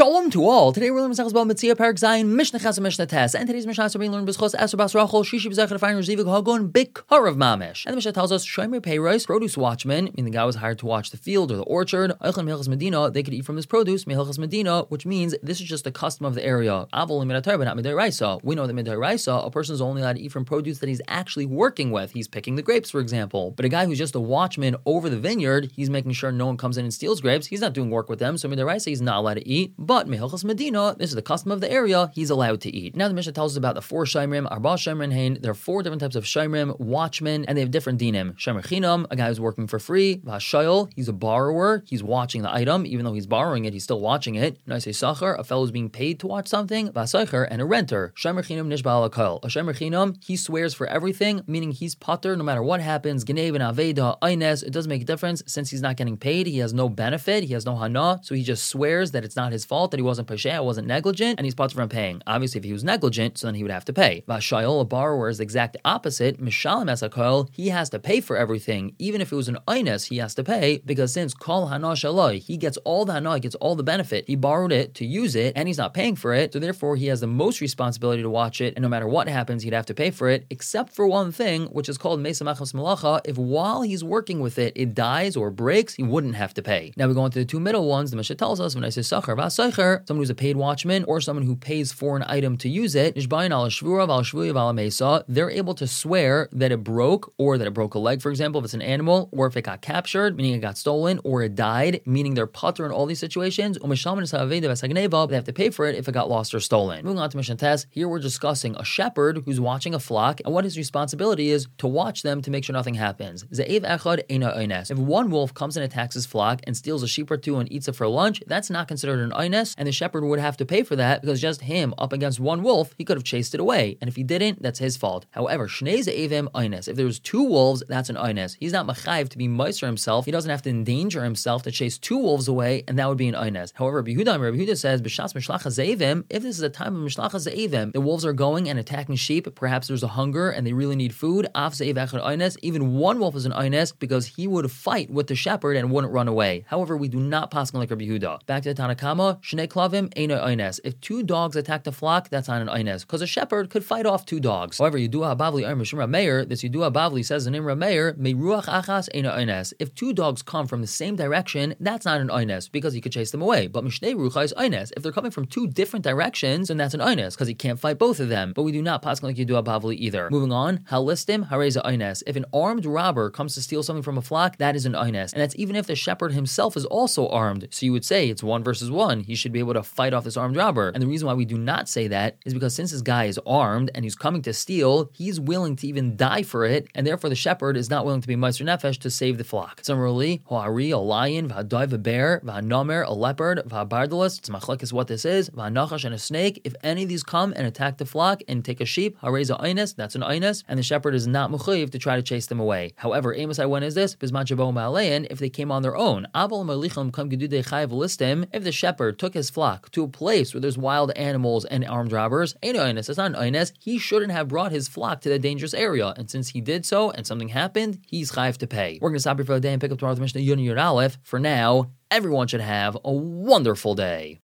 Shalom to all. Today we're learning about Metzia Parak Zayin, Mishnah Ches and Mishnah Tes. And today's Mishnah is being learned B'schos Esther Bas Rachel, Shishi B'zechah Defining Rezivik Hagon, Bikar of Mamish. And the Mishnah tells us, Shomer Peiros, produce watchman, meaning the guy was hired to watch the field or the orchard. Eichan Mehilchas Medina, they could eat from his produce, Mehilchas Medina, which means this is just a custom of the area. Avol Midatar, but not Midaraisa. We know that Midaraisa, a person is only allowed to eat from produce that he's actually working with. He's picking the grapes, for example. But a guy who's just a watchman over the vineyard, he's making sure no one comes in and steals grapes. He's not doing work with them, so Midaraisa he's not allowed to eat. But Mehilchas Medina, this is the custom of the area, he's allowed to eat. Now the Mishnah tells us about the four Shomrim, Arba Shomrim Hain. There are four different types of Shomrim, watchmen, and they have different dinim. Shomer Chinam, a guy who's working for free. Vashayel, he's a borrower, he's watching the item, even though he's borrowing it, he's still watching it. Naisei Sachar, a fellow who's being paid to watch something. Vasaycher, and a renter. Shomer Chinam Nishba Alakal. A Shomer Chinam, he swears for everything, meaning he's patur no matter what happens. Genev and Aveda, Eines, it doesn't make a difference since he's not getting paid, he has no benefit, he has no hana, so he just swears that it's not his fault, that he wasn't Pasheh, wasn't negligent, and he's patur from paying. Obviously, if he was negligent, so then he would have to pay. Vashayel, a borrower, is the exact opposite. Mishalim Esakal, he has to pay for everything. Even if it was an Eines, he has to pay, because since Kol Hana Shalai, he gets all the hana, he gets all the benefit. He borrowed it to use it, and he's not paying for it, so therefore he has the most responsibility to watch it, and no matter what happens, he'd have to pay for it, except for one thing, which is called Mesa Machas Malacha. If while he's working with it, it dies or breaks, he wouldn't have to pay. Now we go into the two middle ones. The Mishnah tells us, when I say Sachar Vasaycher, someone who's a paid watchman, or someone who pays for an item to use it, they're able to swear that it broke, or that it broke a leg, for example, if it's an animal, or if it got captured, meaning it got stolen, or it died, meaning they're patur in all these situations. They have to pay for it if it got lost or stolen. Moving on to Mishnah Tes, here we're discussing a shepherd who's watching a flock, and what his responsibility is to watch them to make sure nothing happens. If one wolf comes and attacks his flock and steals a sheep or two and eats it for lunch, that's not considered an eines, and the shepherd would have to pay for that because just him up against one wolf, he could have chased it away, and if he didn't, that's his fault. However, shnei ze'evim eines. If there's two wolves, that's an eines. He's not mechayiv to be meiser himself. He doesn't have to endanger himself to chase two wolves away, and that would be an eines. However, Rabbi Yehuda says, b'shas mishlacha ze'evim, if this is a time of mishlacha ze'evim, the wolves are going and attacking sheep, perhaps there's a hunger and they really need food, af ze'ev echad eines, even one wolf is an eines because he would fight with the shepherd and wouldn't run away. However, we do not paskin like Rabbi Yehuda. Back to the Tanakama, shnei klavim eino eines. If two dogs attack the flock, that's not an eines, because a shepherd could fight off two dogs. However, Yidua Bavli Mishra Meir, this Yidua Bavli says in Imra Meir, Meiruach achas eino eines. If two dogs come from the same direction, that's not an eines, because he could chase them away. But mishnei rucha is eines. If they're coming from two different directions, then that's an eines, because he can't fight both of them. But we do not paskin like Yidua Bavli either. Moving on, halistim hareza eines. If an armed robber comes to steal something from a flock, that is an eines, and that's even if the shepherd himself is also armed. So you would say it's 1 versus 1. He should be able to fight off this armed robber. And the reason why we do not say that is because since this guy is armed and he's coming to steal, he's willing to even die for it, and therefore the shepherd is not willing to be meiser nefesh to save the flock. Similarly, ho'ari, a lion, v'hadai, a bear, v'hanamer, a leopard, v'habardalos, it's machlek is what this is, v'hanachash, and a snake. If any of these come and attack the flock and take a sheep, hareza eines, that's an eines, and the shepherd is not mechuyev to try to chase them away. However, Amosai, when is this? Bisman Jabo Ma'alein, if they came on their own. If the shepherd took his flock to a place where there's wild animals and armed robbers, it's not an eines, he shouldn't have brought his flock to that dangerous area, and since he did so and something happened, he's chayiv to pay. We're going to stop here for the day and pick up tomorrow with Mishnah Yud and Yud Aleph. For now, everyone should have a wonderful day.